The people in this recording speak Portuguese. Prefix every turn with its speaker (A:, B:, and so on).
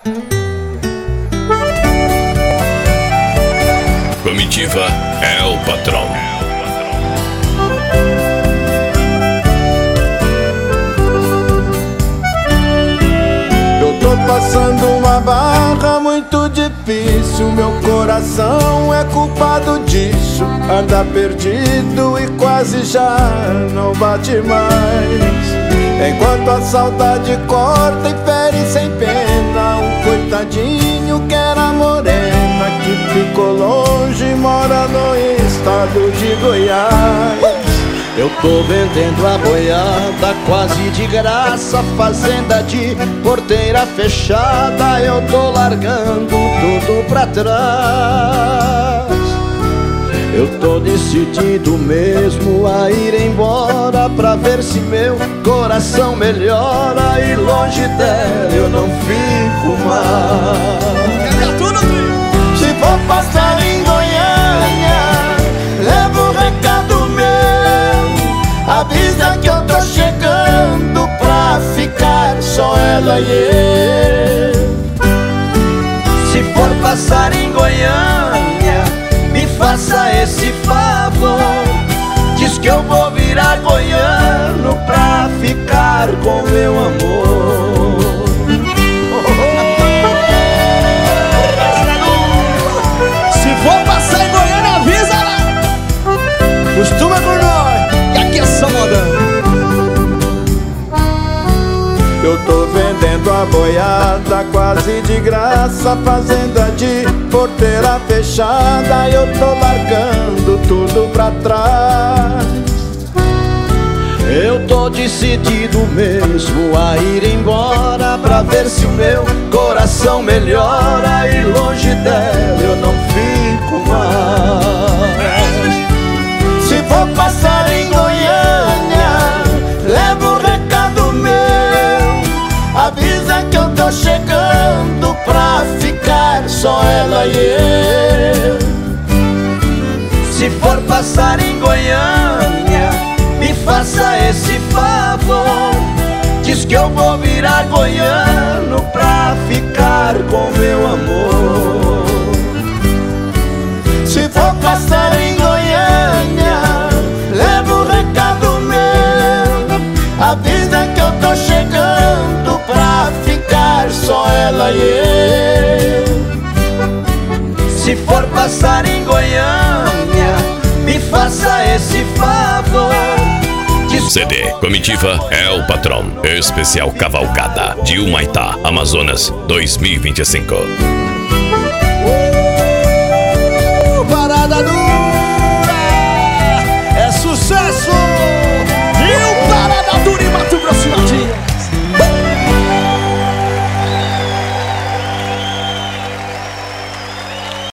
A: Comitiva é o patrão.
B: Eu tô passando uma barra muito difícil. Meu coração é culpado disso. Anda perdido e quase já não bate mais. Enquanto a saudade corta e fere sem pena um coitadinho que era morena, que ficou longe e mora no estado de Goiás.
C: Eu tô vendendo a boiada quase de graça, fazenda de porteira fechada. Eu tô largando tudo pra trás. Eu tô decidido mesmo a ir embora, pra ver se meu coração melhora. E longe dela eu não fico mais.
B: Se for passar em Goiânia, leva um recado meu. Avisa que eu tô chegando pra ficar só ela e eu.
C: Se for passar em Goiânia, me faça esse favor. Diz que eu vou virar goiano pra ficar com meu amor.
D: Se for passar em Goiânia, avisa lá. Costuma por nós, que aqui é só modão.
B: Eu tô vendendo a boiada quase de graça, fazenda de porteira fechada. Eu tô largando tudo pra trás.
C: Eu tô decidido mesmo a ir embora, pra ver se o meu coração melhora. E longe dela eu não fico mais.
B: Se for passar em Goiânia, leva um recado meu. Avisa que eu tô chegando pra ficar só ela e eu.
C: Se for passar em Goiânia, me faça esse favor. Diz que eu vou virar goiano pra ficar com meu amor.
B: Se for passar em Goiânia, leva um recado meu. Avisa que eu tô chegando pra ficar só ela e eu.
C: Se for passar em Goiânia, me faça esse favor.
A: CD Comitiva é o patrão. Especial Cavalgada de Humaitá, Amazonas 2025.